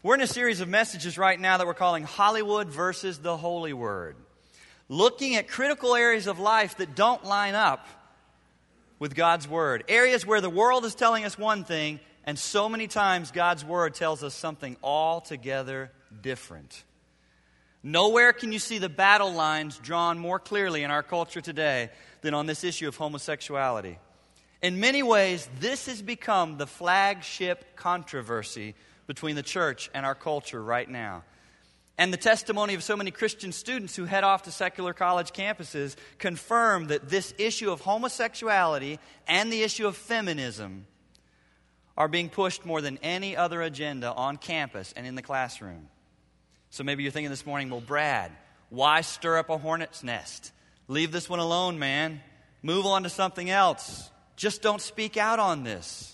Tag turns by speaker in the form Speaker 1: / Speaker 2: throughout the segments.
Speaker 1: We're in a series of messages right now that we're calling Hollywood versus the Holy Word. Looking at critical areas of life that don't line up with God's Word. Areas where the world is telling us one thing, and so many times God's Word tells us something altogether different. Nowhere can you see the battle lines drawn more clearly in our culture today than on this issue of homosexuality. In many ways, this has become the flagship controversy between the church and our culture right now. And the testimony of so many Christian students who head off to secular college campuses confirm that this issue of homosexuality and the issue of feminism are being pushed more than any other agenda on campus and in the classroom. So maybe you're thinking this morning, well, Brad, why stir up a hornet's nest? Leave this one alone, man. Move on to something else. Just don't speak out on this.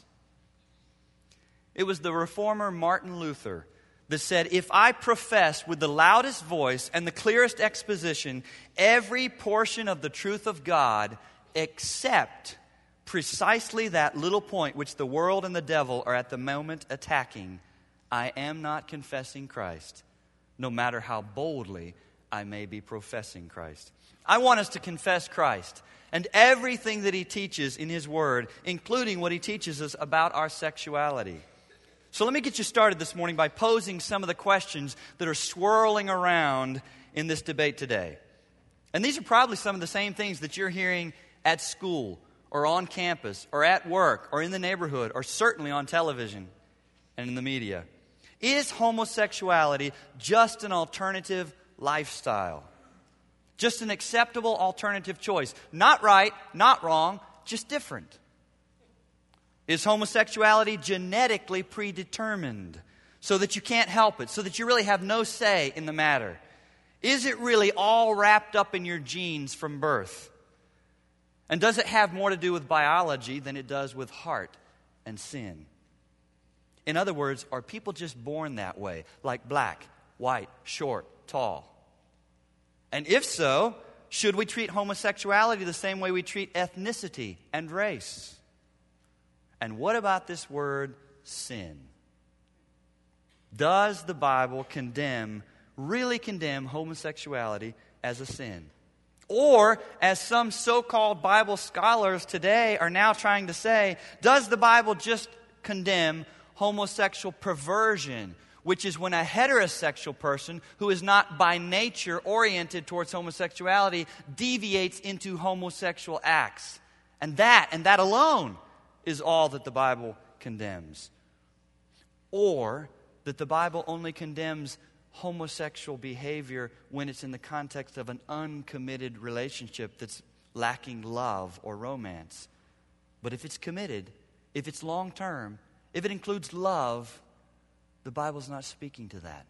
Speaker 1: It was the reformer Martin Luther that said, if I profess with the loudest voice and the clearest exposition every portion of the truth of God except precisely that little point which the world and the devil are at the moment attacking, I am not confessing Christ, no matter how boldly I may be professing Christ. I want us to confess Christ and everything that He teaches in His Word, including what He teaches us about our sexuality. So let me get you started this morning by posing some of the questions that are swirling around in this debate today. And these are probably some of the same things that you're hearing at school or on campus or at work or in the neighborhood or certainly on television and in the media. Is homosexuality just an alternative lifestyle? Just an acceptable alternative choice? Not right, not wrong, just different. Is homosexuality genetically predetermined so that you can't help it, so that you really have no say in the matter? Is it really all wrapped up in your genes from birth? And does it have more to do with biology than it does with heart and sin? In other words, are people just born that way, like black, white, short, tall? And if so, should we treat homosexuality the same way we treat ethnicity and race? And what about this word, sin? Does the Bible really condemn homosexuality as a sin? Or, as some so-called Bible scholars today are now trying to say, does the Bible just condemn homosexual perversion, which is when a heterosexual person who is not by nature oriented towards homosexuality deviates into homosexual acts? And that alone is all that the Bible condemns. Or that the Bible only condemns homosexual behavior when it's in the context of an uncommitted relationship that's lacking love or romance. But if it's committed, if it's long-term, if it includes love, the Bible's not speaking to that.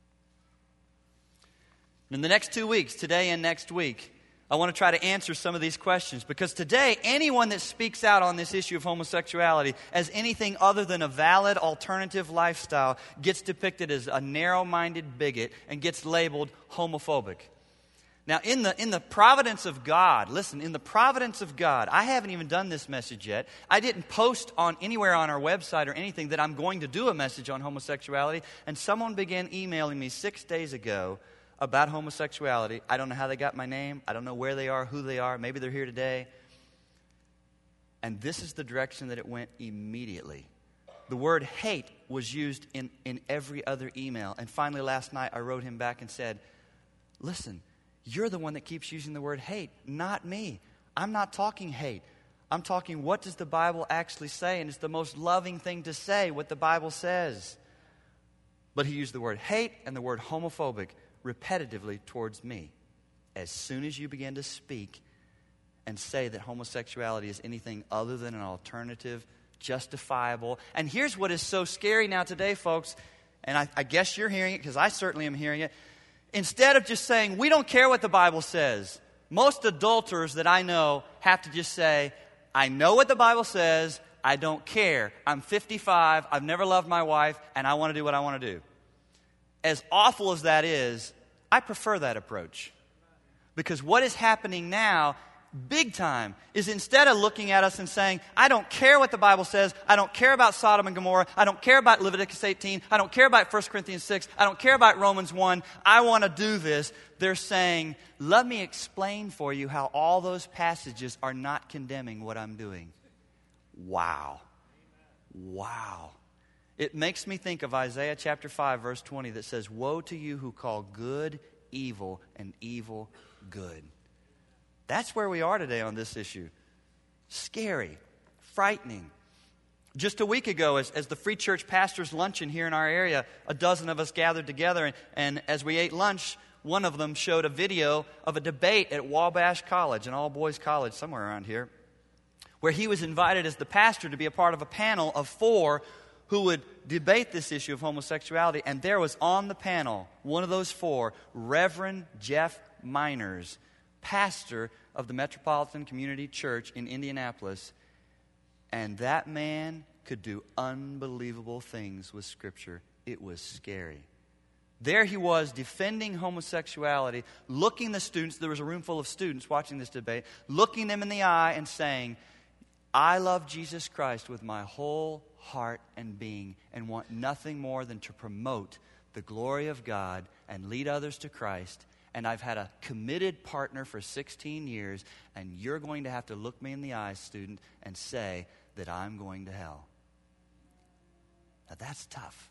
Speaker 1: In the next 2 weeks, today and next week, I want to try to answer some of these questions, because today, anyone that speaks out on this issue of homosexuality as anything other than a valid alternative lifestyle gets depicted as a narrow-minded bigot and gets labeled homophobic. Now, in the providence of God, listen, in the providence of God, I haven't even done this message yet. I didn't post anywhere on our website or anything that I'm going to do a message on homosexuality, and someone began emailing me 6 days ago about homosexuality. I don't know how they got my name. I don't know where they are, who they are. Maybe they're here today. And this is the direction that it went immediately. The word hate was used in every other email. And finally, last night, I wrote him back and said, listen, you're the one that keeps using the word hate, not me. I'm not talking hate. I'm talking, what does the Bible actually say? And it's the most loving thing to say, what the Bible says. But he used the word hate and the word homophobic repetitively towards me. As soon as you begin to speak and say that homosexuality is anything other than an alternative, justifiable. And here's what is so scary now today, folks, and I guess you're hearing it because I certainly am hearing it. Instead of just saying, we don't care what the Bible says, most adulterers that I know have to just say, I know what the Bible says, I don't care. I'm 55, I've never loved my wife, and I want to do what I want to do. As awful as that is, I prefer that approach. Because what is happening now, big time, is instead of looking at us and saying, I don't care what the Bible says, I don't care about Sodom and Gomorrah, I don't care about Leviticus 18, I don't care about 1 Corinthians 6, I don't care about Romans 1, I want to do this. They're saying, let me explain for you how all those passages are not condemning what I'm doing. Wow. Wow. It makes me think of Isaiah chapter 5, verse 20 that says, woe to you who call good evil and evil good. That's where we are today on this issue. Scary, frightening. Just a week ago, as the Free Church Pastors' Luncheon here in our area, a dozen of us gathered together, and as we ate lunch, one of them showed a video of a debate at Wabash College, an all-boys college somewhere around here, where he was invited as the pastor to be a part of a panel of 4 who would debate this issue of homosexuality. And there was on the panel, one of those 4, Reverend Jeff Miners, pastor of the Metropolitan Community Church in Indianapolis. And that man could do unbelievable things with Scripture. It was scary. There he was defending homosexuality, looking the students, there was a room full of students watching this debate, looking them in the eye and saying, I love Jesus Christ with my whole heart and being and want nothing more than to promote the glory of God and lead others to Christ. And I've had a committed partner for 16 years, and you're going to have to look me in the eyes, student, and say that I'm going to hell. Now that's tough.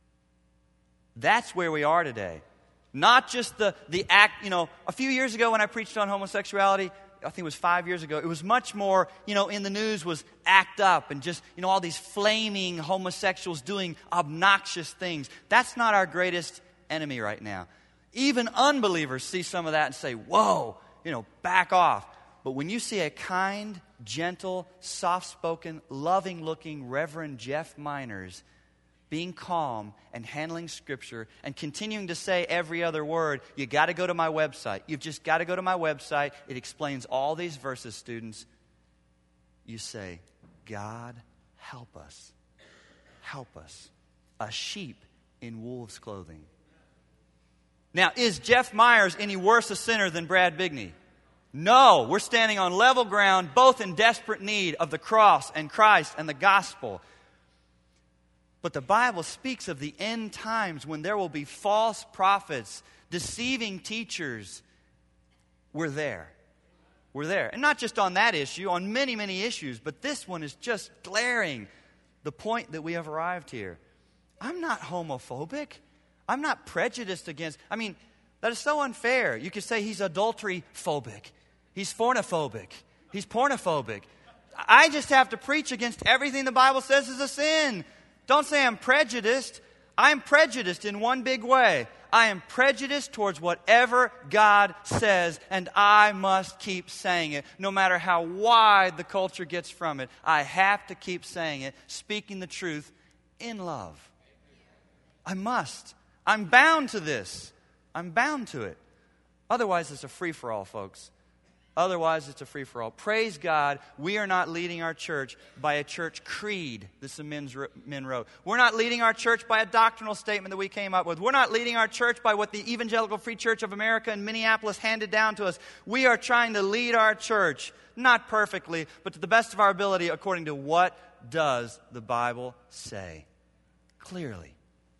Speaker 1: That's where we are today. Not just the act, a few years ago when I preached on homosexuality, I think it was 5 years ago, it was much more, in the news was act up and just, all these flaming homosexuals doing obnoxious things. That's not our greatest enemy right now. Even unbelievers see some of that and say, whoa, back off. But when you see a kind, gentle, soft-spoken, loving-looking Reverend Jeff Miners being calm and handling Scripture and continuing to say every other word, you got to go to my website. You've just got to go to my website. It explains all these verses, students. You say, God, help us. Help us. A sheep in wolves' clothing. Now, is Jeff Myers any worse a sinner than Brad Bigney? No, we're standing on level ground, both in desperate need of the cross and Christ and the gospel. But the Bible speaks of the end times when there will be false prophets, deceiving teachers. We're there. We're there. And not just on that issue, on many, many issues, but this one is just glaring the point that we have arrived here. I'm not homophobic. I'm not prejudiced against. That is so unfair. You could say he's adultery phobic. He's fornophobic. He's pornophobic. I just have to preach against everything the Bible says is a sin. Don't say I'm prejudiced. I'm prejudiced in one big way. I am prejudiced towards whatever God says, and I must keep saying it, no matter how wide the culture gets from it. I have to keep saying it, speaking the truth in love. I must. I'm bound to this. I'm bound to it. Otherwise, it's a free-for-all, folks. Otherwise, it's a free-for-all. Praise God, we are not leading our church by a church creed that some men wrote. We're not leading our church by a doctrinal statement that we came up with. We're not leading our church by what the Evangelical Free Church of America in Minneapolis handed down to us. We are trying to lead our church, not perfectly, but to the best of our ability, according to what does the Bible say. Clearly.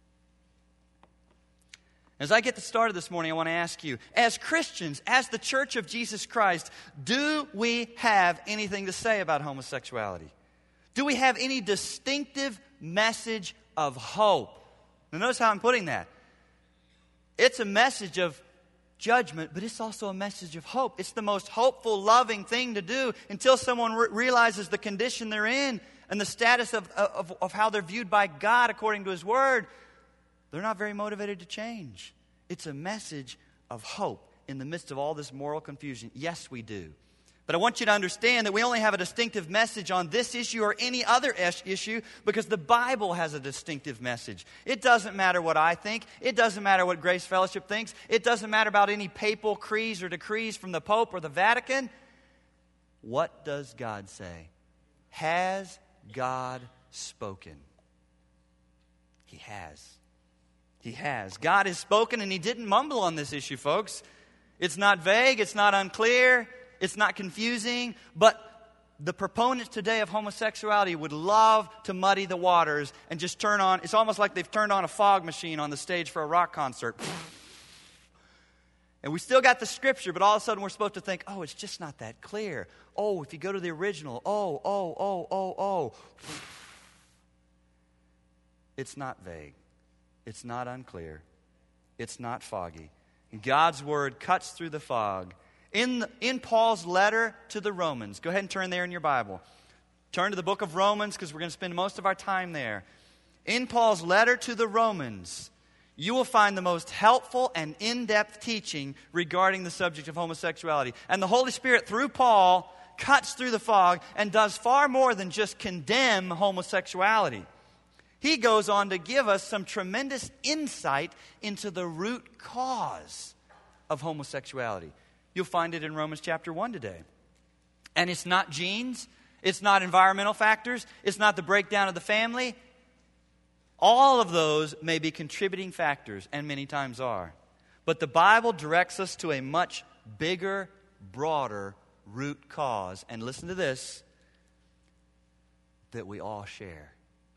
Speaker 1: As I get started this morning, I want to ask you, as Christians, as the Church of Jesus Christ, do we have anything to say about homosexuality? Do we have any distinctive message of hope? Now notice how I'm putting that. It's a message of judgment, but it's also a message of hope. It's the most hopeful, loving thing to do until someone realizes the condition they're in and the status of how they're viewed by God according to His Word. They're not very motivated to change. It's a message of hope in the midst of all this moral confusion. Yes, we do. But I want you to understand that we only have a distinctive message on this issue or any other issue because the Bible has a distinctive message. It doesn't matter what I think. It doesn't matter what Grace Fellowship thinks. It doesn't matter about any papal creeds or decrees from the Pope or the Vatican. What does God say? Has God spoken? He has. He has. God has spoken, and He didn't mumble on this issue, folks. It's not vague. It's not unclear. It's not confusing, but the proponents today of homosexuality would love to muddy the waters and just turn on, it's almost like they've turned on a fog machine on the stage for a rock concert. And we still got the scripture, but all of a sudden we're supposed to think, oh, it's just not that clear. Oh, if you go to the original, oh. It's not vague. It's not unclear. It's not foggy. God's word cuts through the fog. In Paul's letter to the Romans, go ahead and turn there in your Bible. Turn to the book of Romans because we're going to spend most of our time there. In Paul's letter to the Romans, you will find the most helpful and in-depth teaching regarding the subject of homosexuality. And the Holy Spirit, through Paul, cuts through the fog and does far more than just condemn homosexuality. He goes on to give us some tremendous insight into the root cause of homosexuality. You'll find it in Romans chapter 1 today. And it's not genes. It's not environmental factors. It's not the breakdown of the family. All of those may be contributing factors, and many times are. But the Bible directs us to a much bigger, broader root cause. And listen to this, that we all share.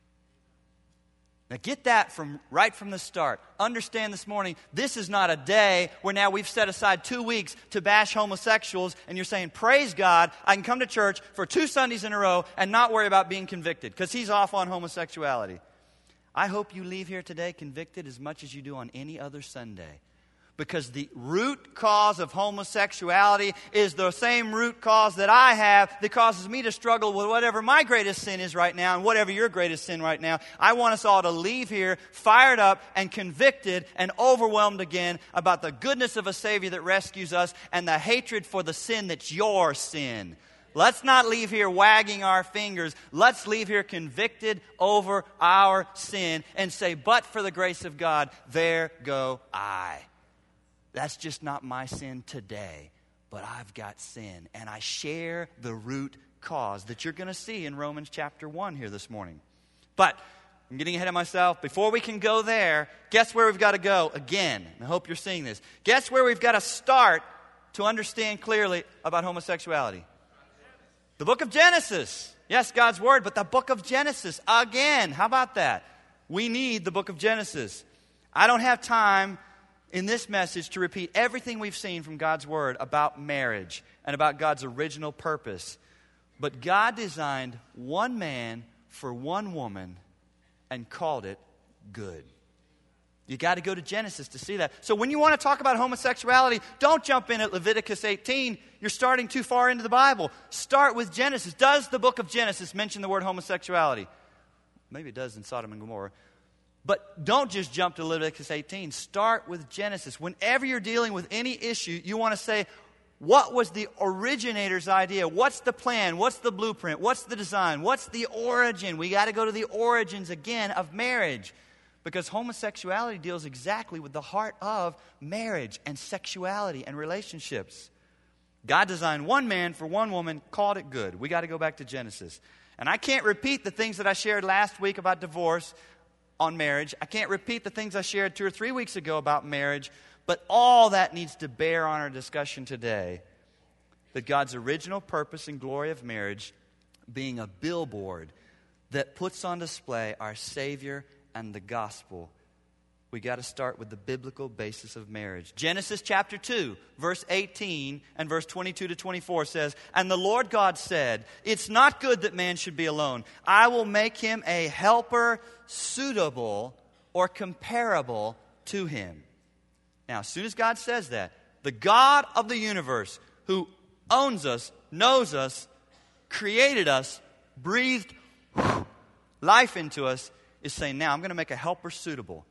Speaker 1: Now get that right from the start. Understand this morning, this is not a day where now we've set aside 2 weeks to bash homosexuals and you're saying, praise God, I can come to church for 2 Sundays in a row and not worry about being convicted because he's off on homosexuality. I hope you leave here today convicted as much as you do on any other Sunday. Because the root cause of homosexuality is the same root cause that I have that causes me to struggle with whatever my greatest sin is right now and whatever your greatest sin right now. I want us all to leave here fired up and convicted and overwhelmed again about the goodness of a Savior that rescues us and the hatred for the sin that's your sin. Let's not leave here wagging our fingers. Let's leave here convicted over our sin and say, but for the grace of God, there go I. That's just not my sin today, but I've got sin. And I share the root cause that you're going to see in Romans chapter 1 here this morning. But I'm getting ahead of myself. Before we can go there, guess where we've got to go again? I hope you're seeing this. Guess where we've got to start to understand clearly about homosexuality? The book of Genesis. Yes, God's word, but the book of Genesis. Again, how about that? We need the book of Genesis. I don't have time in this message to repeat everything we've seen from God's word about marriage and about God's original purpose. But God designed one man for one woman and called it good. You got to go to Genesis to see that. So when you want to talk about homosexuality, don't jump in at Leviticus 18. You're starting too far into the Bible. Start with Genesis. Does the book of Genesis mention the word homosexuality? Maybe it does in Sodom and Gomorrah. But don't just jump to Leviticus 18. Start with Genesis. Whenever you're dealing with any issue, you want to say, what was the originator's idea? What's the plan? What's the blueprint? What's the design? What's the origin? We got to go to the origins again of marriage. Because homosexuality deals exactly with the heart of marriage and sexuality and relationships. God designed one man for one woman, called it good. We got to go back to Genesis. And I can't repeat the things that I shared last week about divorce on marriage. I can't repeat the things I shared 2 or 3 weeks ago about marriage, but all that needs to bear on our discussion today. That God's original purpose and glory of marriage being a billboard that puts on display our Savior and the gospel. We got to start with the biblical basis of marriage. Genesis chapter 2, verse 18 and verse 22 to 24 says, and the Lord God said, it's not good that man should be alone. I will make him a helper suitable or comparable to him. Now, as soon as God says that, the God of the universe who owns us, knows us, created us, breathed life into us, is saying, now I'm going to make a helper suitable.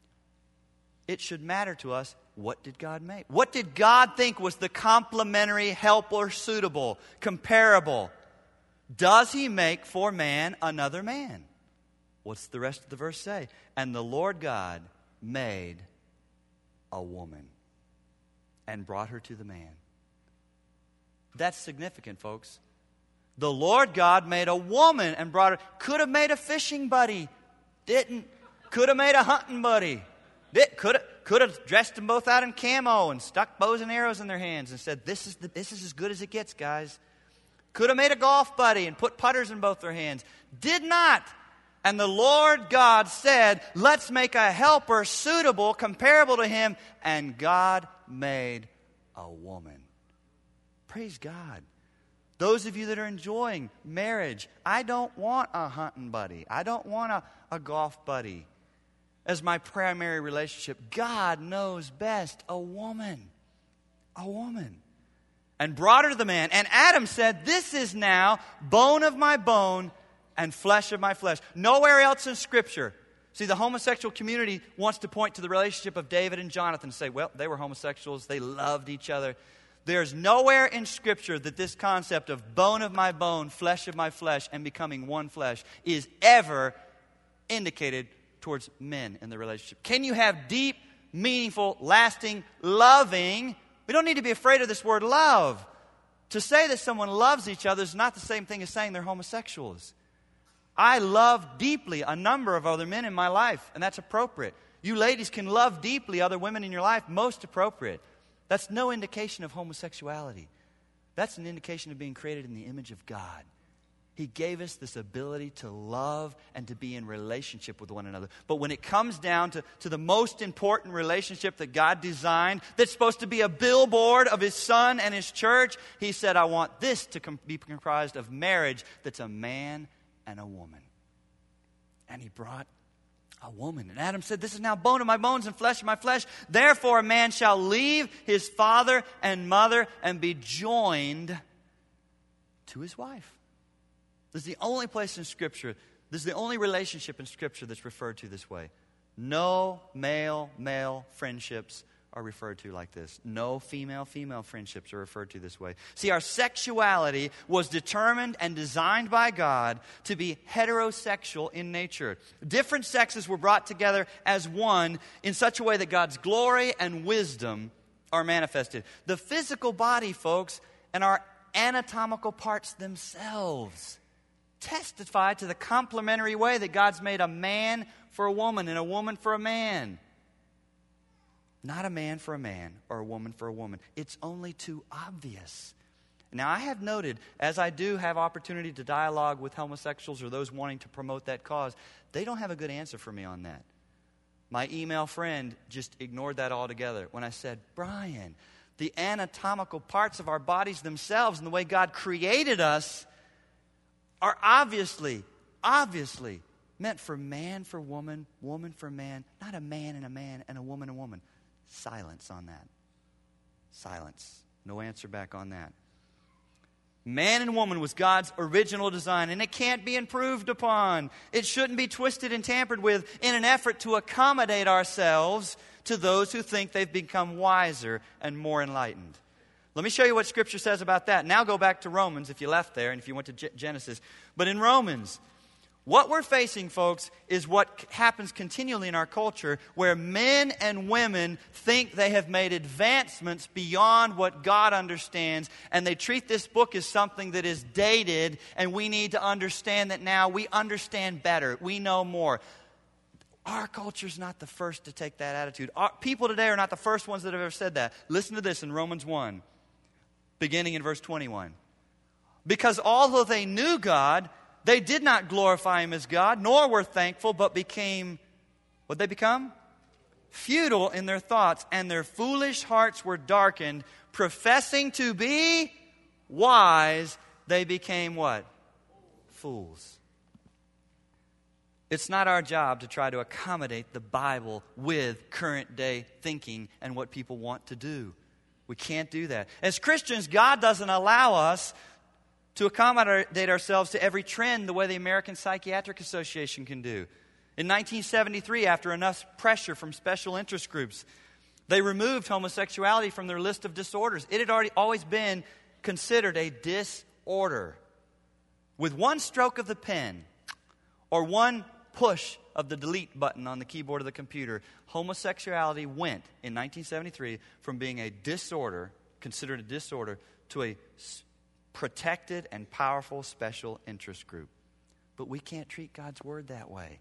Speaker 1: It should matter to us, what did God make? What did God think was the complementary helper suitable, comparable? Does he make for man another man? What's the rest of the verse say? And the Lord God made a woman and brought her to the man. That's significant, folks. The Lord God made a woman and brought her. Could have made a fishing buddy. Didn't. Could have made a hunting buddy. could have dressed them both out in camo and stuck bows and arrows in their hands and said, this is as good as it gets, guys. Could have made a golf buddy and put putters in both their hands. Did not. And the Lord God said, let's make a helper suitable, comparable to him. And God made a woman. Praise God. Those of you that are enjoying marriage, I don't want a hunting buddy. I don't want a golf buddy as my primary relationship. God knows best. A woman. A woman. And brought her to the man. And Adam said, this is now bone of my bone and flesh of my flesh. Nowhere else in Scripture. See, the homosexual community wants to point to the relationship of David and Jonathan and say, well, they were homosexuals. They loved each other. There's nowhere in Scripture that this concept of bone of my bone, flesh of my flesh, and becoming one flesh is ever indicated towards men in the relationship. Can you have deep, meaningful, lasting, loving? We don't need to be afraid of this word love. To say that someone loves each other is not the same thing as saying they're homosexuals. I love deeply a number of other men in my life, and that's appropriate. You ladies can love deeply other women in your life, most appropriate. That's no indication of homosexuality. That's an indication of being created in the image of God. He gave us this ability to love and to be in relationship with one another. But when it comes down to the most important relationship that God designed, that's supposed to be a billboard of His Son and His church, He said, I want this to be comprised of marriage that's a man and a woman. And He brought a woman. And Adam said, this is now bone of my bones and flesh of my flesh. Therefore a man shall leave his father and mother and be joined to his wife. This is the only place in Scripture, this is the only relationship in Scripture that's referred to this way. No male-male friendships are referred to like this. No female-female friendships are referred to this way. See, our sexuality was determined and designed by God to be heterosexual in nature. Different sexes were brought together as one in such a way that God's glory and wisdom are manifested. The physical body, folks, and our anatomical parts themselves testify to the complementary way that God's made a man for a woman and a woman for a man. Not a man for a man or a woman for a woman. It's only too obvious. Now, I have noted, as I do have opportunity to dialogue with homosexuals or those wanting to promote that cause, they don't have a good answer for me on that. My email friend just ignored that altogether when I said, Brian, the anatomical parts of our bodies themselves and the way God created us are obviously meant for man for woman, woman for man, not a man and a woman and woman. Silence on that. Silence. No answer back on that. Man and woman was God's original design, and it can't be improved upon. It shouldn't be twisted and tampered with in an effort to accommodate ourselves to those who think they've become wiser and more enlightened. Let me show you what Scripture says about that. Now go back to Romans if you left there and if you went to Genesis. But in Romans, what we're facing, folks, is what happens continually in our culture where men and women think they have made advancements beyond what God understands, and they treat this book as something that is dated, and we need to understand that now we understand better. We know more. Our culture's not the first to take that attitude. People today are not the first ones that have ever said that. Listen to this in Romans 1, beginning in verse 21. Because although they knew God, they did not glorify Him as God, nor were thankful, but became, what'd they become? Futile in their thoughts, and their foolish hearts were darkened. Professing to be wise, they became what? Fools. It's not our job to try to accommodate the Bible with current day thinking and what people want to do. We can't do that. As Christians, God doesn't allow us to accommodate ourselves to every trend the way the American Psychiatric Association can do. In 1973, after enough pressure from special interest groups, they removed homosexuality from their list of disorders. It had always been considered a disorder. With one stroke of the pen or one push of the delete button on the keyboard of the computer, homosexuality went, in 1973, from being a disorder, considered a disorder, to a protected and powerful special interest group. But we can't treat God's Word that way.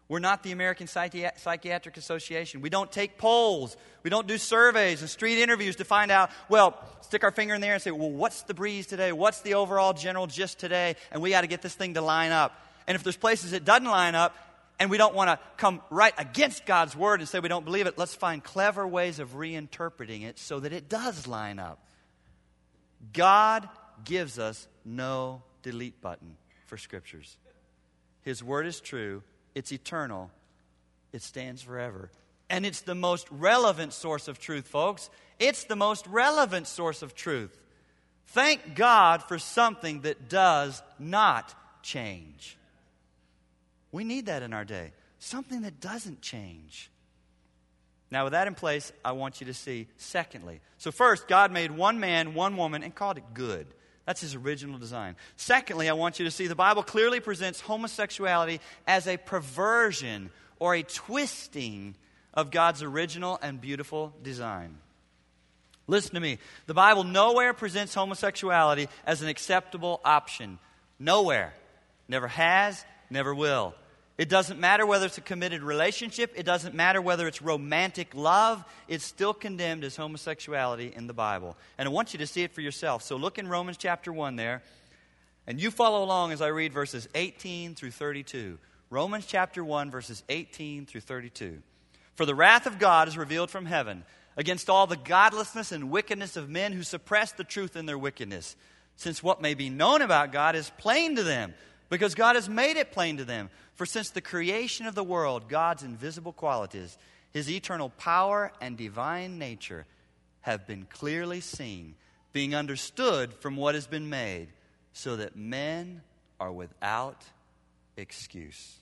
Speaker 1: We're not the American Psychiatric Association. We don't take polls. We don't do surveys and street interviews to find out, stick our finger in the air and say, what's the breeze today? What's the overall general gist today? And we got to get this thing to line up. And if there's places it doesn't line up, and we don't want to come right against God's Word and say we don't believe it, let's find clever ways of reinterpreting it so that it does line up. God gives us no delete button for Scriptures. His Word is true. It's eternal. It stands forever. And it's the most relevant source of truth, folks. It's the most relevant source of truth. Thank God for something that does not change. We need that in our day. Something that doesn't change. Now, with that in place, I want you to see, secondly. So first, God made one man, one woman, and called it good. That's His original design. Secondly, I want you to see the Bible clearly presents homosexuality as a perversion or a twisting of God's original and beautiful design. Listen to me. The Bible nowhere presents homosexuality as an acceptable option. Nowhere. Never has, never will. It doesn't matter whether it's a committed relationship. It doesn't matter whether it's romantic love. It's still condemned as homosexuality in the Bible. And I want you to see it for yourself. So look in Romans chapter 1 there. And you follow along as I read verses 18 through 32. Romans chapter 1, verses 18 through 32. For the wrath of God is revealed from heaven against all the godlessness and wickedness of men who suppress the truth in their wickedness. Since what may be known about God is plain to them, because God has made it plain to them. For since the creation of the world, God's invisible qualities, His eternal power and divine nature have been clearly seen, being understood from what has been made, so that men are without excuse.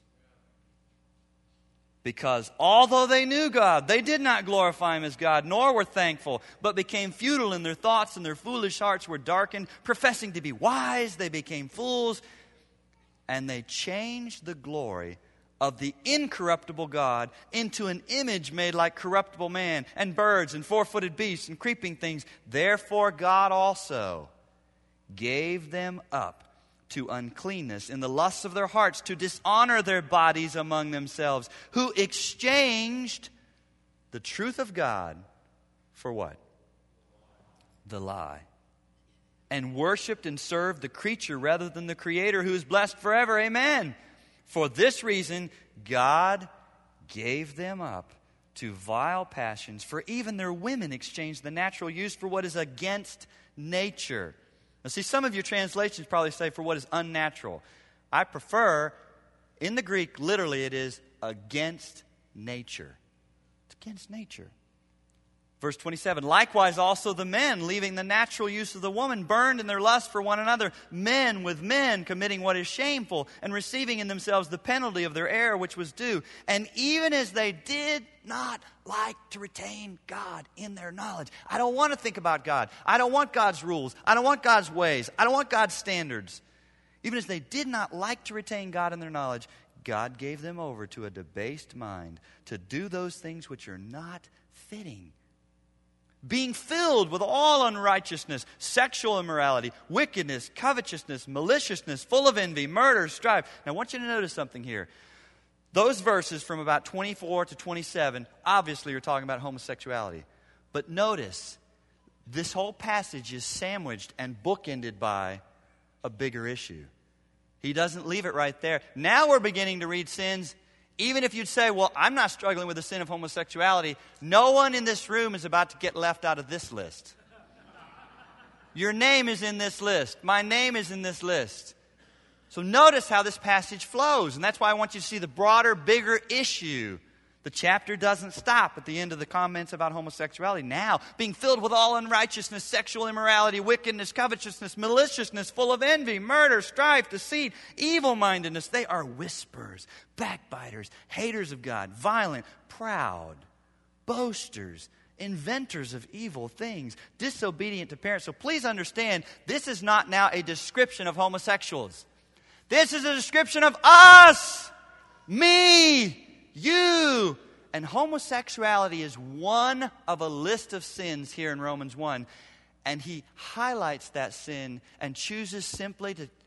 Speaker 1: Because although they knew God, they did not glorify Him as God, nor were thankful, but became futile in their thoughts, and their foolish hearts were darkened. Professing to be wise, they became fools, and they changed the glory of the incorruptible God into an image made like corruptible man, and birds, and four-footed beasts, and creeping things. Therefore God also gave them up to uncleanness in the lusts of their hearts, to dishonor their bodies among themselves, who exchanged the truth of God for what? The lie. And worshipped and served the creature rather than the Creator, who is blessed forever. Amen. For this reason, God gave them up to vile passions, for even their women exchanged the natural use for what is against nature. Now, see, some of your translations probably say for what is unnatural. I prefer, in the Greek, literally it is against nature. It's against nature. Verse 27, likewise also the men, leaving the natural use of the woman, burned in their lust for one another, men with men, committing what is shameful, and receiving in themselves the penalty of their error which was due. And even as they did not like to retain God in their knowledge. I don't want to think about God. I don't want God's rules. I don't want God's ways. I don't want God's standards. Even as they did not like to retain God in their knowledge, God gave them over to a debased mind to do those things which are not fitting. Being filled with all unrighteousness, sexual immorality, wickedness, covetousness, maliciousness, full of envy, murder, strife. Now I want you to notice something here. Those verses from about 24 to 27 obviously are talking about homosexuality. But notice, this whole passage is sandwiched and bookended by a bigger issue. He doesn't leave it right there. Now we're beginning to read sins. Even if you'd say, well, I'm not struggling with the sin of homosexuality, no one in this room is about to get left out of this list. Your name is in this list. My name is in this list. So notice how this passage flows, and that's why I want you to see the broader, bigger issue. The chapter doesn't stop at the end of the comments about homosexuality. Now, being filled with all unrighteousness, sexual immorality, wickedness, covetousness, maliciousness, full of envy, murder, strife, deceit, evil-mindedness. They are whisperers, backbiters, haters of God, violent, proud, boasters, inventors of evil things, disobedient to parents. So please understand, this is not now a description of homosexuals. This is a description of us, me, you. And homosexuality is one of a list of sins here in Romans 1. And he highlights that sin and chooses simply to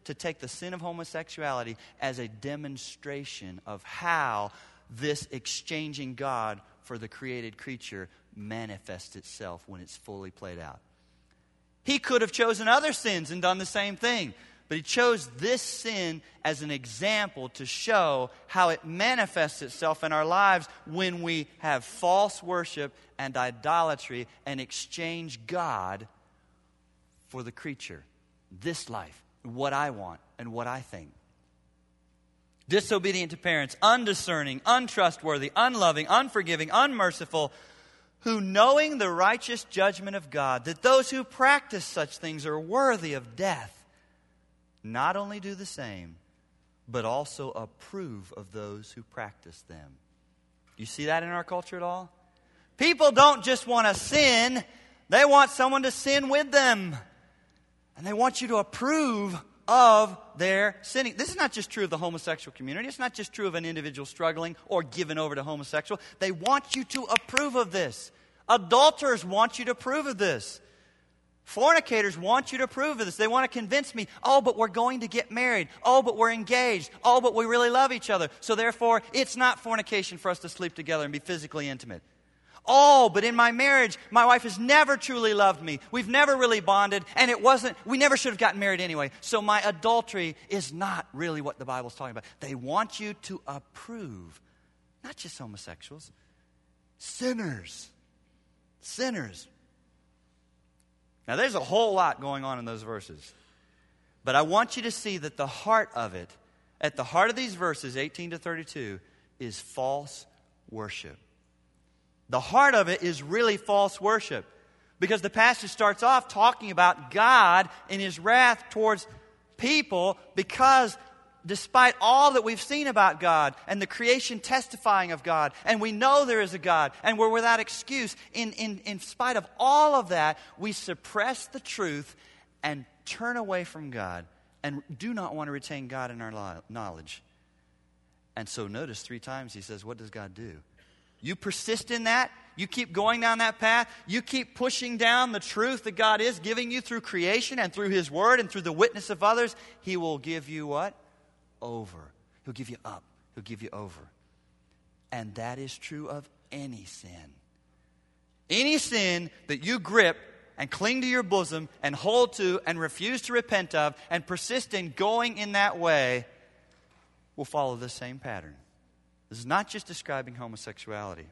Speaker 1: to take the sin of homosexuality as a demonstration of how this exchanging God for the created creature manifests itself when it's fully played out. He could have chosen other sins and done the same thing, but he chose this sin as an example to show how it manifests itself in our lives when we have false worship and idolatry and exchange God for the creature, this life, what I want and what I think. Disobedient to parents, undiscerning, untrustworthy, unloving, unforgiving, unmerciful, who knowing the righteous judgment of God, that those who practice such things are worthy of death, not only do the same, but also approve of those who practice them. You see that in our culture at all? People don't just want to sin, they want someone to sin with them. And they want you to approve of their sinning. This is not just true of the homosexual community. It's not just true of an individual struggling or given over to homosexual. They want you to approve of this. Adulterers want you to approve of this. Fornicators want you to approve of this. They want to convince me, oh, but we're going to get married. Oh, but we're engaged. Oh, but we really love each other. So therefore, it's not fornication for us to sleep together and be physically intimate. Oh, but in my marriage, my wife has never truly loved me. We've never really bonded, and we never should have gotten married anyway. So my adultery is not really what the Bible's talking about. They want you to approve, not just homosexuals, sinners. Sinners. Now, there's a whole lot going on in those verses. But I want you to see that the heart of it, at the heart of these verses, 18 to 32, is false worship. The heart of it is really false worship. Because the passage starts off talking about God and His wrath towards people, because despite all that we've seen about God and the creation testifying of God, and we know there is a God, and we're without excuse, in spite of all of that, we suppress the truth and turn away from God and do not want to retain God in our knowledge. And so notice 3 times he says, what does God do? You persist in that. You keep going down that path. You keep pushing down the truth that God is giving you through creation and through His Word and through the witness of others. He will give you what? Over. He'll give you up. He'll give you over. And that is true of any sin. Any sin that you grip and cling to your bosom and hold to and refuse to repent of and persist in going in that way will follow the same pattern. This is not just describing homosexuality.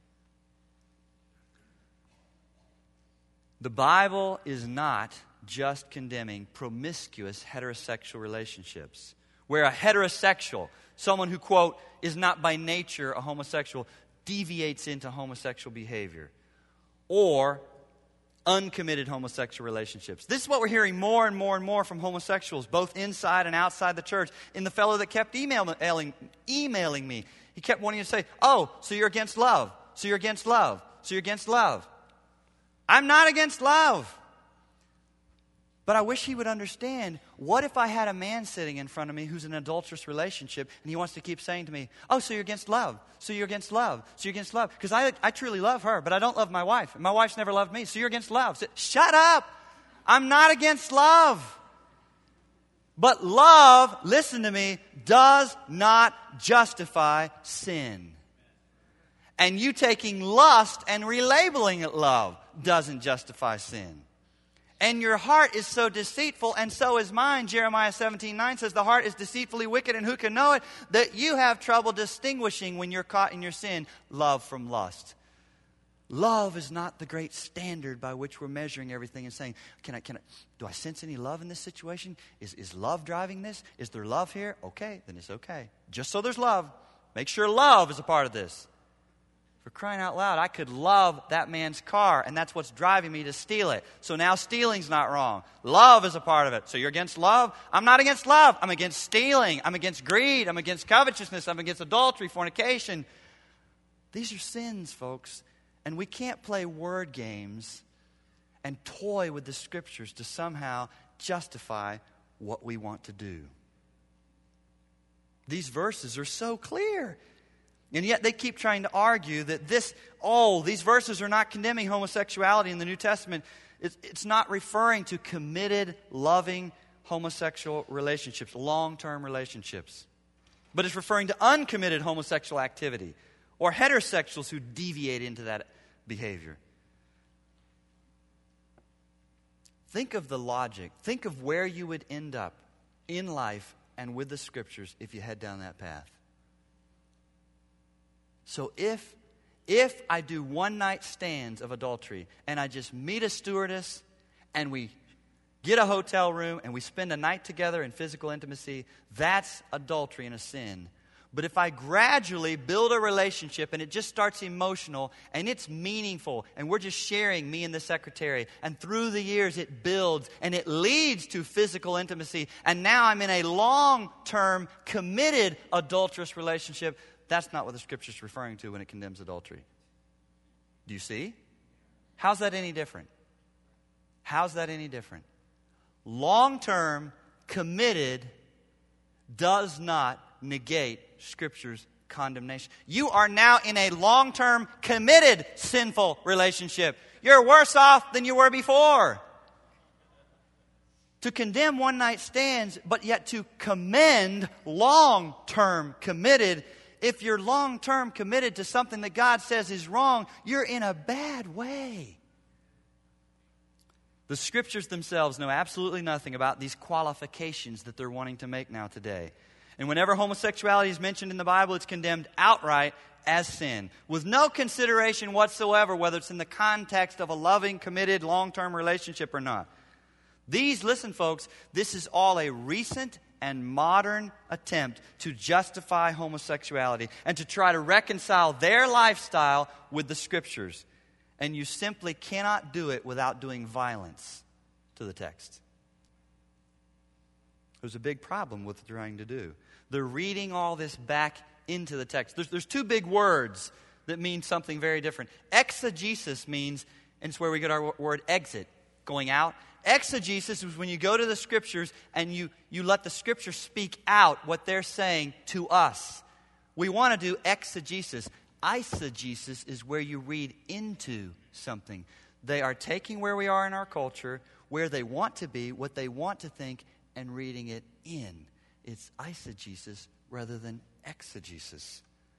Speaker 1: The Bible is not just condemning promiscuous heterosexual relationships, where a heterosexual, someone who, quote, is not by nature a homosexual, deviates into homosexual behavior, or uncommitted homosexual relationships. This is what we're hearing more and more and more from homosexuals, both inside and outside the church. In the fellow that kept emailing me, he kept wanting to say, oh, so you're against love. So you're against love. So you're against love. I'm not against love. But I wish he would understand, what if I had a man sitting in front of me who's in an adulterous relationship and he wants to keep saying to me, oh, so you're against love. So you're against love. So you're against love. Because I truly love her, but I don't love my wife. And my wife's never loved me. So you're against love. So, shut up. I'm not against love. But love, listen to me, does not justify sin. And you taking lust and relabeling it love doesn't justify sin. And your heart is so deceitful, and so is mine. Jeremiah 17:9 says, the heart is deceitfully wicked, and who can know it? That you have trouble distinguishing, when you're caught in your sin, love from lust. Love is not the great standard by which we're measuring everything and saying, do I sense any love in this situation? Is love driving this? Is there love here? Okay, then it's okay. Just so there's love. Make sure love is a part of this. For crying out loud, I could love that man's car, and that's what's driving me to steal it. So now stealing's not wrong. Love is a part of it. So you're against love? I'm not against love. I'm against stealing. I'm against greed. I'm against covetousness. I'm against adultery, fornication. These are sins, folks. And we can't play word games and toy with the Scriptures to somehow justify what we want to do. These verses are so clear. And yet they keep trying to argue that these verses are not condemning homosexuality in the New Testament. It's not referring to committed, loving, homosexual relationships, long-term relationships. But it's referring to uncommitted homosexual activity or heterosexuals who deviate into that behavior. Think of the logic. Think of where you would end up in life and with the Scriptures if you head down that path. So if I do one-night stands of adultery and I just meet a stewardess and we get a hotel room and we spend a night together in physical intimacy, that's adultery and a sin. But if I gradually build a relationship and it just starts emotional and it's meaningful and we're just sharing, me and the secretary, and through the years it builds and it leads to physical intimacy, and now I'm in a long-term, committed adulterous relationship, that's not what the Scripture is referring to when it condemns adultery. Do you see? How's that any different? How's that any different? Long-term, committed does not negate Scripture's condemnation. You are now in a long-term, committed, sinful relationship. You're worse off than you were before. To condemn one-night stands, but yet to commend long-term committed, if you're long-term committed to something that God says is wrong, you're in a bad way. The Scriptures themselves know absolutely nothing about these qualifications that they're wanting to make now today. And whenever homosexuality is mentioned in the Bible, it's condemned outright as sin, with no consideration whatsoever whether it's in the context of a loving, committed, long-term relationship or not. Listen folks, this is all a recent and modern attempt to justify homosexuality and to try to reconcile their lifestyle with the Scriptures. And you simply cannot do it without doing violence to the text. There's a big problem with what they're trying to do. They're reading all this back into the text. There's two big words that mean something very different. Exegesis means, and it's where we get our word exit, going out. Exegesis is when you go to the Scriptures and you let the Scriptures speak out what they're saying to us. We want to do exegesis. Eisegesis is where you read into something. They are taking where we are in our culture, where they want to be, what they want to think, and reading it in. It's eisegesis rather than exegesis.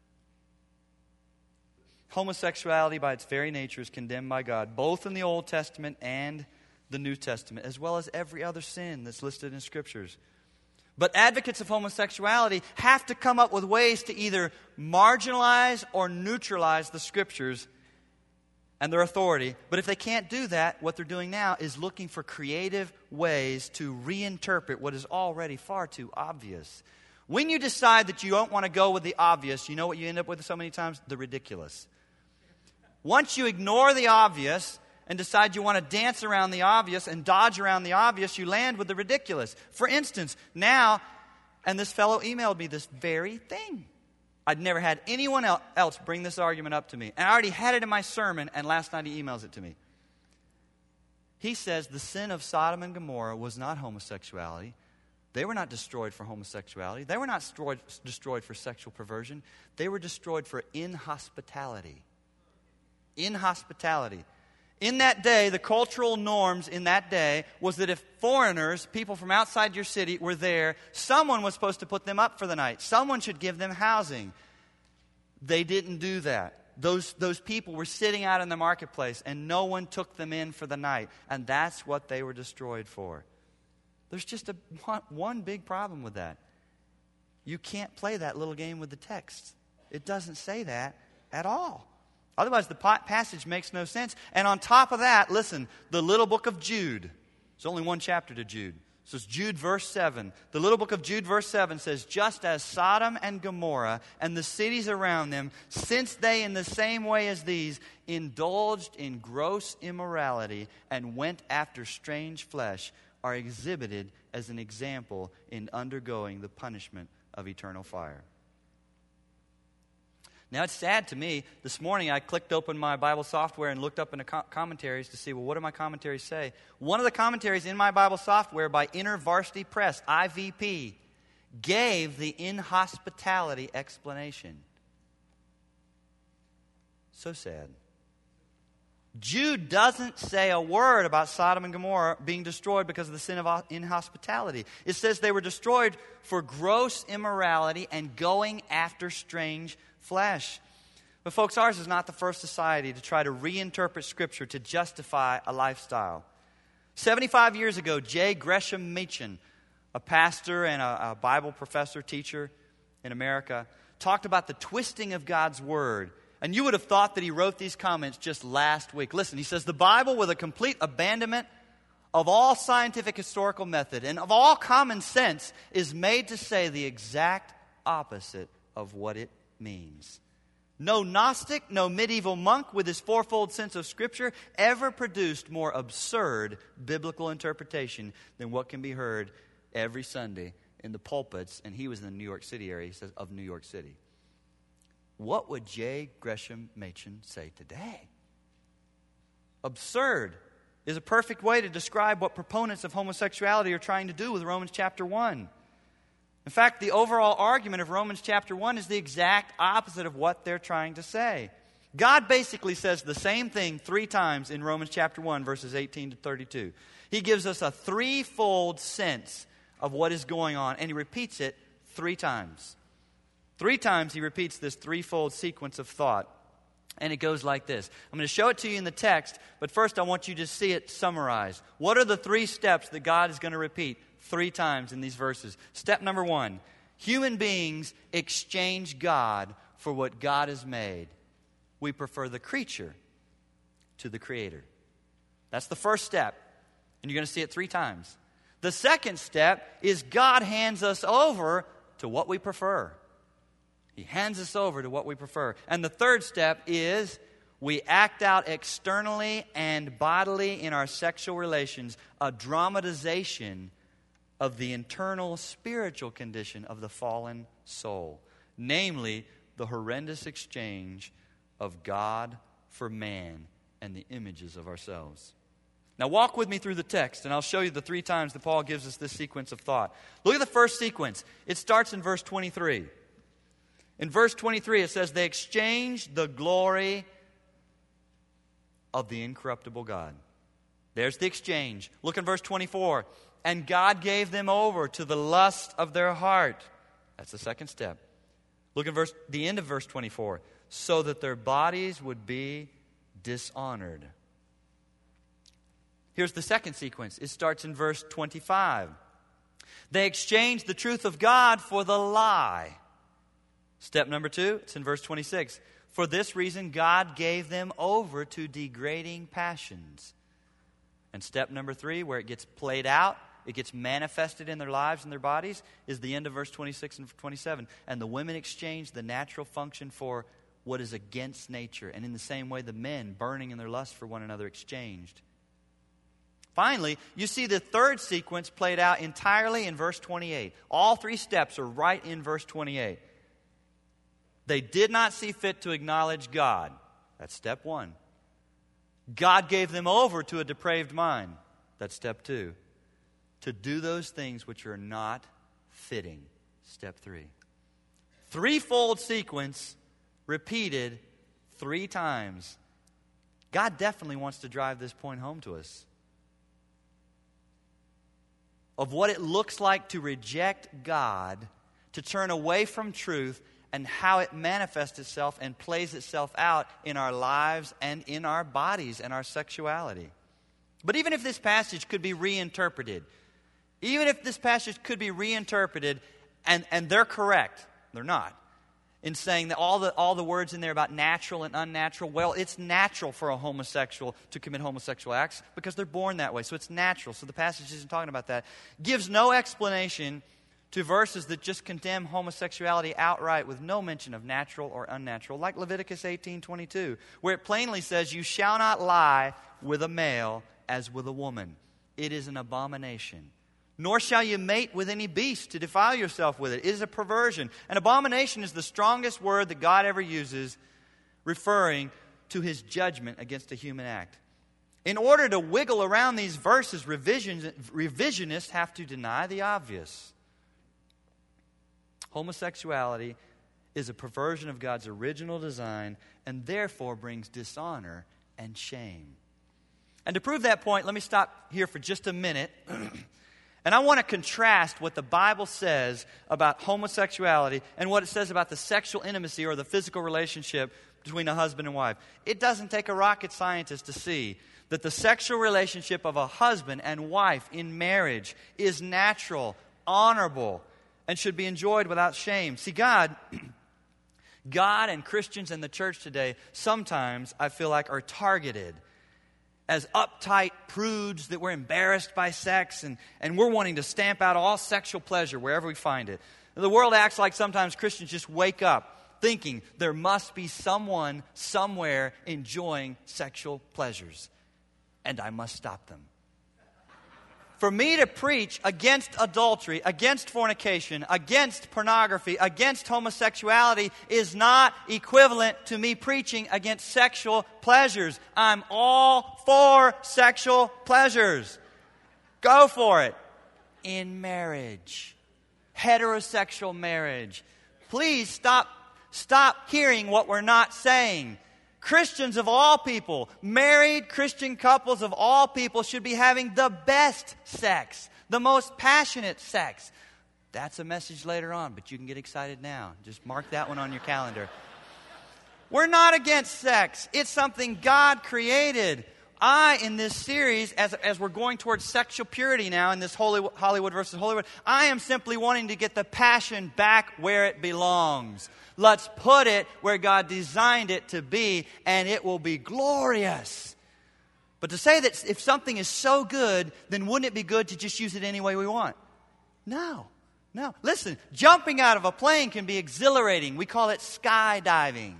Speaker 1: Homosexuality by its very nature is condemned by God, both in the Old Testament and the New Testament, as well as every other sin that's listed in Scriptures. But advocates of homosexuality have to come up with ways to either marginalize or neutralize the Scriptures and their authority. But if they can't do that, what they're doing now is looking for creative ways to reinterpret what is already far too obvious. When you decide that you don't want to go with the obvious, you know what you end up with so many times? The ridiculous. Once you ignore the obvious and decide you want to dance around the obvious and dodge around the obvious, you land with the ridiculous. For instance, now, and this fellow emailed me this very thing. I'd never had anyone else bring this argument up to me. And I already had it in my sermon, and last night he emails it to me. He says the sin of Sodom and Gomorrah was not homosexuality. They were not destroyed for homosexuality. They were not destroyed for sexual perversion. They were destroyed for inhospitality. Inhospitality. In that day, the cultural norms in that day was that if foreigners, people from outside your city, were there, someone was supposed to put them up for the night. Someone should give them housing. They didn't do that. Those people were sitting out in the marketplace, and no one took them in for the night. And that's what they were destroyed for. There's just one big problem with that. You can't play that little game with the text. It doesn't say that at all. Otherwise, the passage makes no sense. And on top of that, listen, the little book of Jude. There's only one chapter to Jude. So it's Jude verse 7. The little book of Jude verse 7 says, just as Sodom and Gomorrah and the cities around them, since they in the same way as these indulged in gross immorality and went after strange flesh, are exhibited as an example in undergoing the punishment of eternal fire. Now, it's sad to me. This morning, I clicked open my Bible software and looked up in the commentaries to see, well, what do my commentaries say? One of the commentaries in my Bible software by InterVarsity Press, IVP, gave the inhospitality explanation. So sad. Jude doesn't say a word about Sodom and Gomorrah being destroyed because of the sin of inhospitality. It says they were destroyed for gross immorality and going after strange flesh. But folks, ours is not the first society to try to reinterpret Scripture to justify a lifestyle. 75 years ago, J. Gresham Machen, a pastor and a Bible professor, teacher in America, talked about the twisting of God's Word. And you would have thought that he wrote these comments just last week. Listen, he says, the Bible, with a complete abandonment of all scientific historical method and of all common sense, is made to say the exact opposite of what it means. No Gnostic, no medieval monk with his fourfold sense of Scripture ever produced more absurd biblical interpretation than what can be heard every Sunday in the pulpits, and he was in the New York City area, he says, of New York City. What would J. Gresham Machen say today? Absurd is a perfect way to describe what proponents of homosexuality are trying to do with Romans chapter 1. In fact, the overall argument of Romans chapter 1 is the exact opposite of what they're trying to say. God basically says the same thing 3 times in Romans chapter 1, verses 18 to 32. He gives us a threefold sense of what is going on, and he repeats it 3 times. 3 times he repeats this threefold sequence of thought. And it goes like this. I'm going to show it to you in the text, but first I want you to see it summarized. What are the 3 steps that God is going to repeat 3 times in these verses? Step number 1, human beings exchange God for what God has made. We prefer the creature to the Creator. That's the first step, and you're going to see it 3 times. The second step is God hands us over to what we prefer. He hands us over to what we prefer. And the third step is we act out externally and bodily in our sexual relations a dramatization of the internal spiritual condition of the fallen soul, namely the horrendous exchange of God for man and the images of ourselves. Now walk with me through the text, and I'll show you the 3 times that Paul gives us this sequence of thought. Look at the first sequence. It starts in verse 23. In verse 23, it says, they exchanged the glory of the incorruptible God. There's the exchange. Look in verse 24. And God gave them over to the lust of their heart. That's the second step. Look at the end of verse 24. So that their bodies would be dishonored. Here's the second sequence. It starts in verse 25. They exchanged the truth of God for the lie. Step number 2, it's in verse 26. For this reason, God gave them over to degrading passions. And step number 3, where it gets played out, it gets manifested in their lives and their bodies, is the end of verse 26 and 27. And the women exchanged the natural function for what is against nature. And in the same way, the men, burning in their lust for one another, exchanged. Finally, you see the third sequence played out entirely in verse 28. All 3 steps are right in verse 28. They did not see fit to acknowledge God. That's step 1. God gave them over to a depraved mind. That's step 2. To do those things which are not fitting. Step 3. Threefold sequence repeated 3 times. God definitely wants to drive this point home to us. Of what it looks like to reject God, to turn away from truth, and how it manifests itself and plays itself out in our lives and in our bodies and our sexuality. But even if this passage could be reinterpreted, and they're correct, they're not, in saying that all the words in there about natural and unnatural, well, it's natural for a homosexual to commit homosexual acts because they're born that way, so it's natural. So the passage isn't talking about that. Gives no explanation to verses that just condemn homosexuality outright with no mention of natural or unnatural, like Leviticus 18:22, where it plainly says, you shall not lie with a male as with a woman. It is an abomination. Nor shall you mate with any beast to defile yourself with it. It is a perversion. An abomination is the strongest word that God ever uses, referring to his judgment against a human act. In order to wiggle around these verses, revisionists have to deny the obvious. Homosexuality is a perversion of God's original design and therefore brings dishonor and shame. And to prove that point, let me stop here for just a minute. And I want to contrast what the Bible says about homosexuality and what it says about the sexual intimacy or the physical relationship between a husband and wife. It doesn't take a rocket scientist to see that the sexual relationship of a husband and wife in marriage is natural, honorable, and should be enjoyed without shame. See, God and Christians in the church today sometimes, I feel like, are targeted as uptight prudes that we're embarrassed by sex and we're wanting to stamp out all sexual pleasure wherever we find it. The world acts like sometimes Christians just wake up thinking there must be someone somewhere enjoying sexual pleasures, and I must stop them. For me to preach against adultery, against fornication, against pornography, against homosexuality is not equivalent to me preaching against sexual pleasures. I'm all for sexual pleasures. Go for it. In marriage. Heterosexual marriage. Please stop hearing what we're not saying. Christians of all people, married Christian couples of all people should be having the best sex, the most passionate sex. That's a message later on, but you can get excited now. Just mark that one on your calendar. We're not against sex. It's something God created. In this series, as we're going towards sexual purity now in this Hollywood versus Hollywood, I am simply wanting to get the passion back where it belongs. Let's put it where God designed it to be, and it will be glorious. But to say that if something is so good, then wouldn't it be good to just use it any way we want? No. Listen, jumping out of a plane can be exhilarating. We call it skydiving.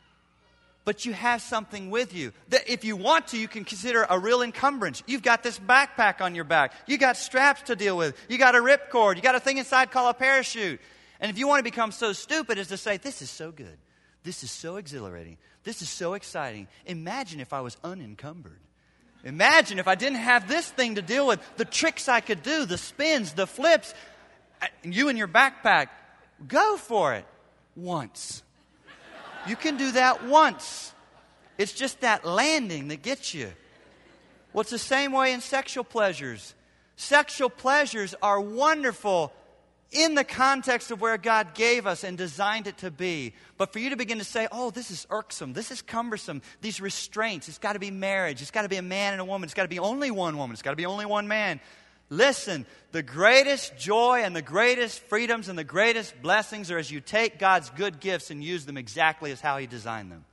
Speaker 1: But you have something with you that if you want to, you can consider a real encumbrance. You've got this backpack on your back. You got straps to deal with. You got a ripcord. You got a thing inside called a parachute. And if you want to become so stupid as to say, this is so good. This is so exhilarating. This is so exciting. Imagine if I was unencumbered. Imagine if I didn't have this thing to deal with. The tricks I could do, the spins, the flips. You and your backpack, go for it once. You can do that once. It's just that landing that gets you. Well, it's the same way in sexual pleasures. Sexual pleasures are wonderful in the context of where God gave us and designed it to be. But for you to begin to say, oh, this is irksome, this is cumbersome, these restraints, it's got to be marriage, it's got to be a man and a woman, it's got to be only one woman, it's got to be only one man. Listen, the greatest joy and the greatest freedoms and the greatest blessings are as you take God's good gifts and use them exactly as how He designed them.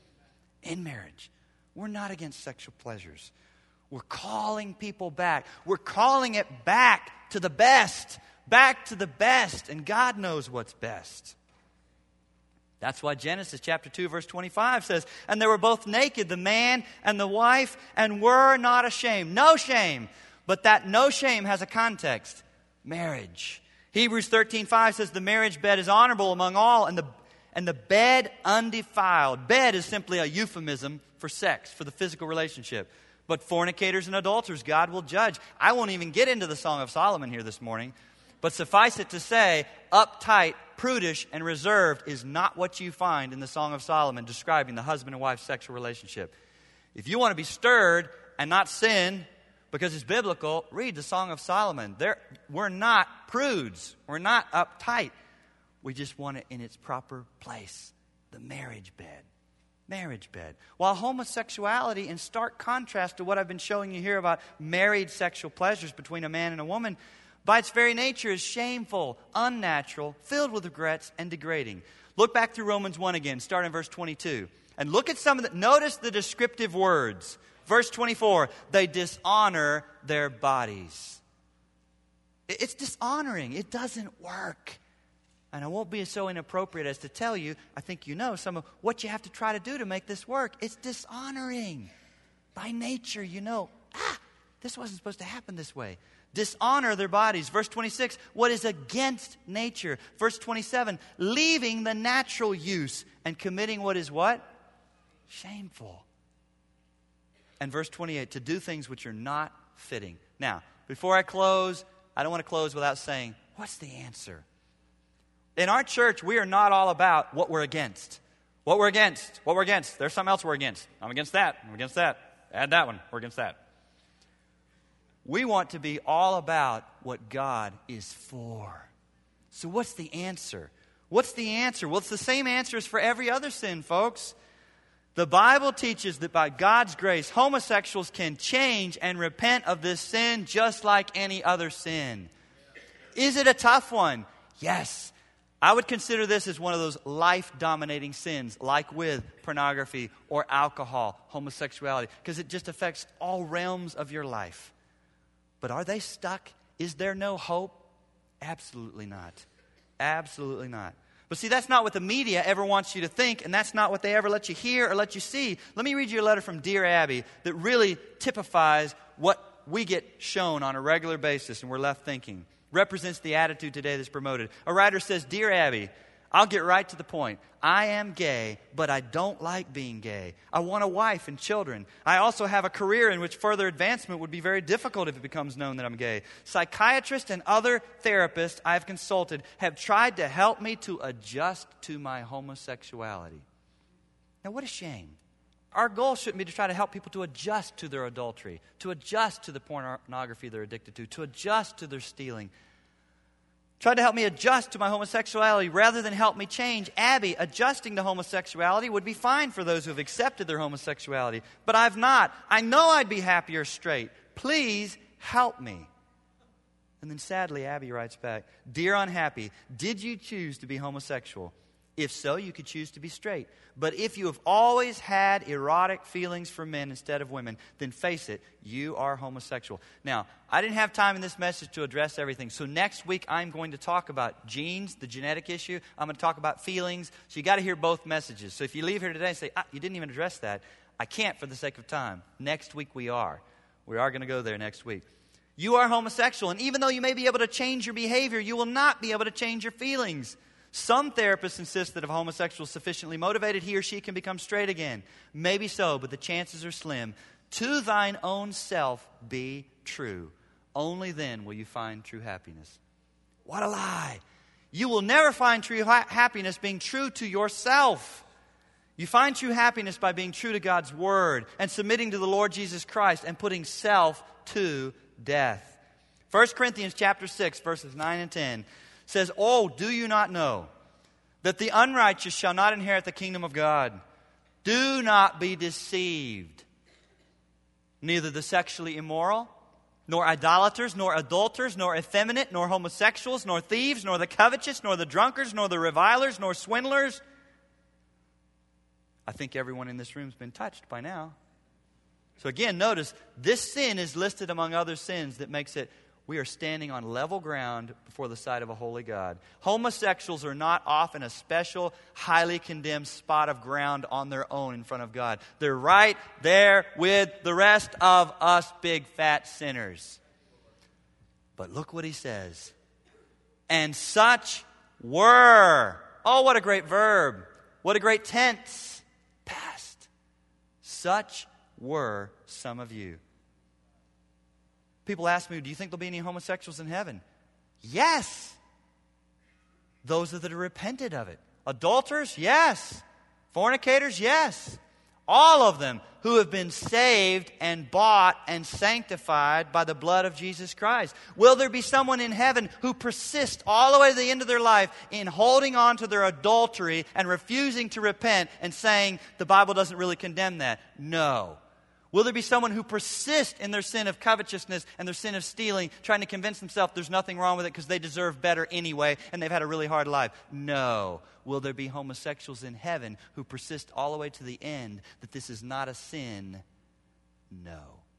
Speaker 1: In marriage, we're not against sexual pleasures. We're calling people back. We're calling it back to the best. Back to the best. And God knows what's best. That's why Genesis chapter 2 verse 25 says, and they were both naked, the man and the wife, and were not ashamed. No shame. But that no shame has a context. Marriage. Hebrews 13:5 says the marriage bed is honorable among all, and the bed undefiled. Bed is simply a euphemism for sex, for the physical relationship. But fornicators and adulterers, God will judge. I won't even get into the Song of Solomon here this morning. But suffice it to say, uptight, prudish, and reserved is not what you find in the Song of Solomon describing the husband and wife sexual relationship. If you want to be stirred and not sin, because it's biblical, read the Song of Solomon. We're not prudes. We're not uptight. We just want it in its proper place. The marriage bed. Marriage bed. While homosexuality, in stark contrast to what I've been showing you here about married sexual pleasures between a man and a woman, by its very nature is shameful, unnatural, filled with regrets, and degrading. Look back through Romans 1 again, start in verse 22. And look at some of the, notice the descriptive words. Verse 24, they dishonor their bodies. It's dishonoring. It doesn't work. And I won't be so inappropriate as to tell you, I think you know some of what you have to try to do to make this work. It's dishonoring. By nature, you know, this wasn't supposed to happen this way. Dishonor their bodies. Verse 26, what is against nature. Verse 27, leaving the natural use and committing what is what? Shameful. And verse 28, to do things which are not fitting. Now, before I close, I don't want to close without saying, what's the answer? In our church, we are not all about what we're against. What we're against. What we're against. There's something else we're against. I'm against that. I'm against that. Add that one. We're against that. We want to be all about what God is for. So what's the answer? What's the answer? Well, it's the same answer as for every other sin, folks. The Bible teaches that by God's grace, homosexuals can change and repent of this sin just like any other sin. Is it a tough one? Yes. I would consider this as one of those life-dominating sins, like with pornography or alcohol, homosexuality, because it just affects all realms of your life. But are they stuck? Is there no hope? Absolutely not. Absolutely not. But see, that's not what the media ever wants you to think, and that's not what they ever let you hear or let you see. Let me read you a letter from Dear Abby that really typifies what we get shown on a regular basis, and we're left thinking. Represents the attitude today that's promoted. A writer says, Dear Abby, I'll get right to the point. I am gay, but I don't like being gay. I want a wife and children. I also have a career in which further advancement would be very difficult if it becomes known that I'm gay. Psychiatrists and other therapists I've consulted have tried to help me to adjust to my homosexuality. Now, what a shame. Our goal shouldn't be to try to help people to adjust to their adultery, to adjust to the pornography they're addicted to adjust to their stealing. Tried to help me adjust to my homosexuality rather than help me change. Abby, adjusting to homosexuality would be fine for those who have accepted their homosexuality, but I've not. I know I'd be happier straight. Please help me. And then sadly, Abby writes back, Dear Unhappy, did you choose to be homosexual? If so, you could choose to be straight. But if you have always had erotic feelings for men instead of women, then face it, you are homosexual. Now, I didn't have time in this message to address everything. So next week, I'm going to talk about genes, the genetic issue. I'm going to talk about feelings. So you got to hear both messages. So if you leave here today and say, you didn't even address that, I can't for the sake of time. Next week we are. We are going to go there next week. You are homosexual, and even though you may be able to change your behavior, you will not be able to change your feelings. Some therapists insist that if a homosexual is sufficiently motivated, he or she can become straight again. Maybe so, but the chances are slim. To thine own self be true. Only then will you find true happiness. What a lie. You will never find true happiness being true to yourself. You find true happiness by being true to God's Word and submitting to the Lord Jesus Christ and putting self to death. 1 Corinthians chapter 6, verses 9 and 10 says, Oh, do you not know that the unrighteous shall not inherit the kingdom of God? Do not be deceived. Neither the sexually immoral, nor idolaters, nor adulterers, nor effeminate, nor homosexuals, nor thieves, nor the covetous, nor the drunkards, nor the revilers, nor swindlers. I think everyone in this room has been touched by now. So again, notice, this sin is listed among other sins that makes it we are standing on level ground before the sight of a holy God. Homosexuals are not often a special, highly condemned spot of ground on their own in front of God. They're right there with the rest of us big fat sinners. But look what he says. And such were. Oh, what a great verb. What a great tense. Past. Such were some of you. People ask me, do you think there'll be any homosexuals in heaven? Yes. Those that are repented of it. Adulterers? Yes. Fornicators? Yes. All of them who have been saved and bought and sanctified by the blood of Jesus Christ. Will there be someone in heaven who persists all the way to the end of their life in holding on to their adultery and refusing to repent and saying the Bible doesn't really condemn that? No. Will there be someone who persists in their sin of covetousness and their sin of stealing, trying to convince themselves there's nothing wrong with it because they deserve better anyway and they've had a really hard life? No. Will there be homosexuals in heaven who persist all the way to the end that this is not a sin? No.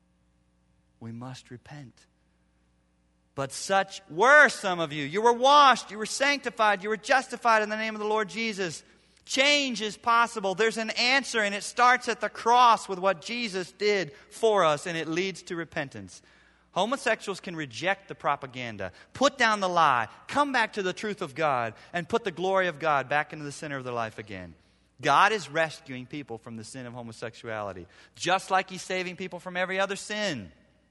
Speaker 1: We must repent. But such were some of you. You were washed, you were sanctified, you were justified in the name of the Lord Jesus. Change is possible. There's an answer, and it starts at the cross with what Jesus did for us, and it leads to repentance. Homosexuals can reject the propaganda, put down the lie, come back to the truth of God, and put the glory of God back into the center of their life again. God is rescuing people from the sin of homosexuality, just like He's saving people from every other sin.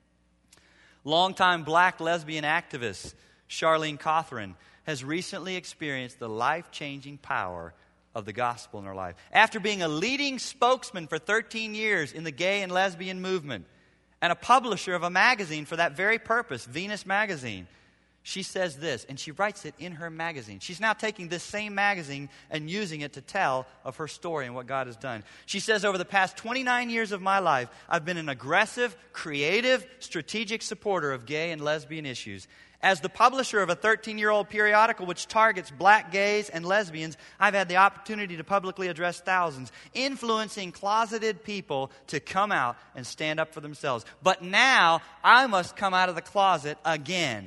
Speaker 1: Longtime black lesbian activist Charlene Cothran has recently experienced the life-changing power of the gospel in her life. After being a leading spokesman for 13 years in the gay and lesbian movement and a publisher of a magazine for that very purpose, Venus Magazine, she says this, and she writes it in her magazine. She's now taking this same magazine and using it to tell of her story and what God has done. She says, over the past 29 years of my life, I've been an aggressive, creative, strategic supporter of gay and lesbian issues. As the publisher of a 13-year-old periodical which targets black gays and lesbians, I've had the opportunity to publicly address thousands, influencing closeted people to come out and stand up for themselves. But now I must come out of the closet again.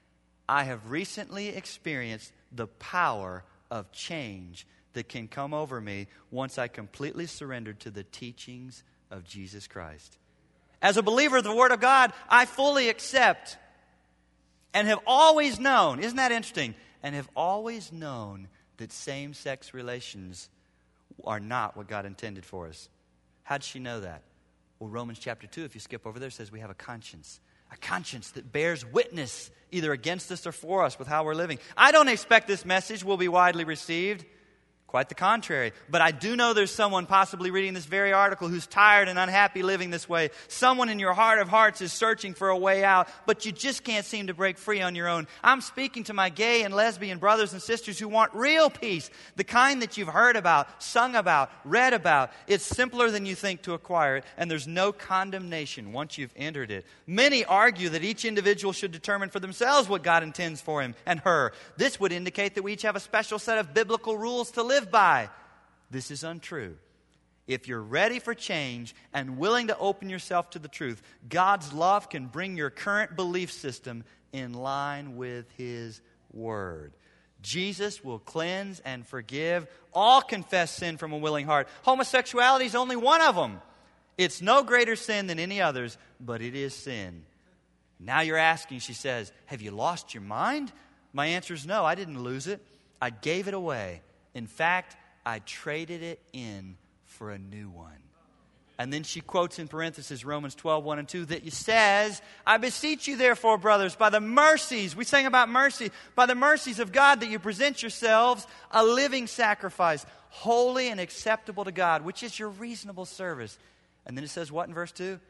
Speaker 1: I have recently experienced the power of change that can come over me once I completely surrendered to the teachings of Jesus Christ. As a believer of the Word of God, I fully accept and have always known, isn't that interesting? And have always known that same-sex relations are not what God intended for us. How'd she know that? Well, Romans chapter 2, if you skip over there, says we have a conscience that bears witness either against us or for us with how we're living. I don't expect this message will be widely received. Quite the contrary. But I do know there's someone possibly reading this very article who's tired and unhappy living this way. Someone in your heart of hearts is searching for a way out, but you just can't seem to break free on your own. I'm speaking to my gay and lesbian brothers and sisters who want real peace, the kind that you've heard about, sung about, read about. It's simpler than you think to acquire it, and there's no condemnation once you've entered it. Many argue that each individual should determine for themselves what God intends for him and her. This would indicate that we each have a special set of biblical rules to live by. This is untrue. If you're ready for change and willing to open yourself to the truth, God's love can bring your current belief system in line with His Word. Jesus will cleanse and forgive. All confess sin from a willing heart. Homosexuality is only one of them. It's no greater sin than any others, but it is sin. Now you're asking, she says, have you lost your mind? My answer is no, I didn't lose it. I gave it away. In fact, I traded it in for a new one. And then she quotes in parentheses Romans 12, 1 and 2 that says, I beseech you therefore, brothers, by the mercies, we sang about mercy, by the mercies of God, that you present yourselves a living sacrifice, holy and acceptable to God, which is your reasonable service. And then it says what in verse 2?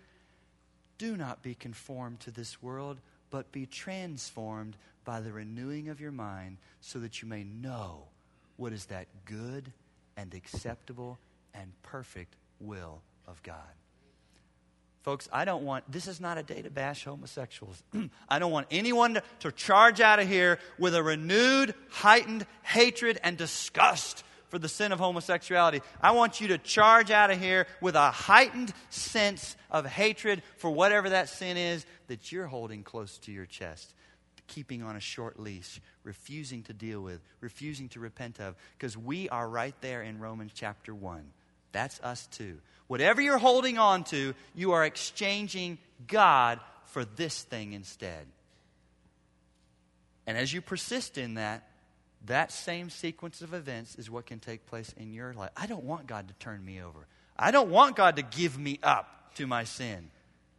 Speaker 1: Do not be conformed to this world, but be transformed by the renewing of your mind, so that you may know what is that good and acceptable and perfect will of God. Folks, this is not a day to bash homosexuals. I don't want anyone to charge out of here with a renewed, heightened hatred and disgust for the sin of homosexuality. I want you to charge out of here with a heightened sense of hatred for whatever that sin is that you're holding close to your chest, keeping on a short leash, refusing to deal with, refusing to repent of, because we are right there in Romans chapter 1. That's us too. Whatever you're holding on to, you are exchanging God for this thing instead. And as you persist in that same sequence of events is what can take place in your life. I don't want God to turn me over. I don't want God to give me up to my sin.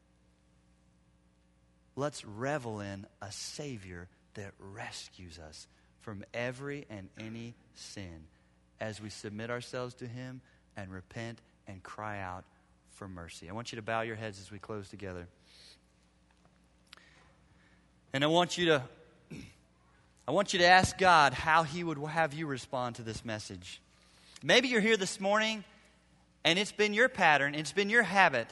Speaker 1: Let's revel in a Savior that rescues us from every and any sin as we submit ourselves to Him and repent and cry out for mercy. I want you to bow your heads as we close together. And I want you to ask God how He would have you respond to this message. Maybe you're here this morning and it's been your pattern, it's been your habit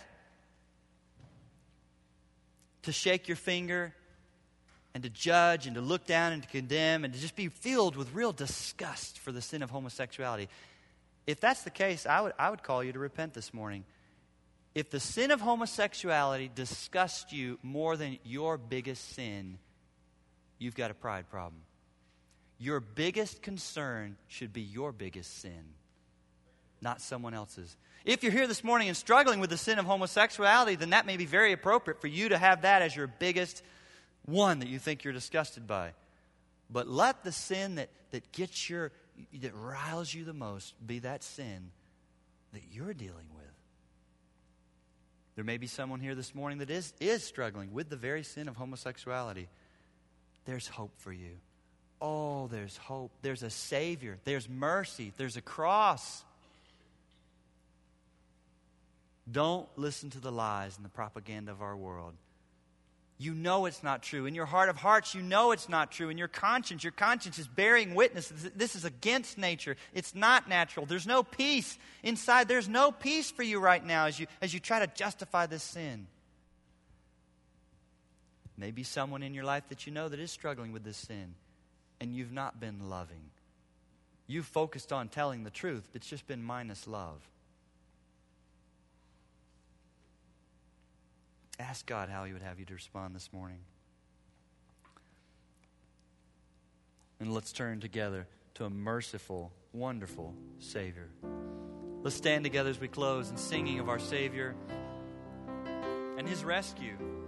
Speaker 1: to shake your finger and to judge and to look down and to condemn and to just be filled with real disgust for the sin of homosexuality. If that's the case, I would call you to repent this morning. If the sin of homosexuality disgusts you more than your biggest sin, you've got a pride problem. Your biggest concern should be your biggest sin, not someone else's. If you're here this morning and struggling with the sin of homosexuality, then that may be very appropriate for you to have that as your biggest one that you think you're disgusted by. But let the sin that riles you the most be that sin that you're dealing with. There may be someone here this morning that is struggling with the very sin of homosexuality. There's hope for you. oh, there's hope. There's a Savior. There's mercy. There's a cross. Don't listen to the lies and the propaganda of our world. You know it's not true. In your heart of hearts, you know it's not true. In your conscience is bearing witness. This is against nature. It's not natural. There's no peace inside. There's no peace for you right now as you try to justify this sin. Maybe someone in your life that you know that is struggling with this sin, and you've not been loving. You've focused on telling the truth, but it's just been minus love. Ask God how He would have you to respond this morning. And let's turn together to a merciful, wonderful Savior. Let's stand together as we close in singing of our Savior and His rescue.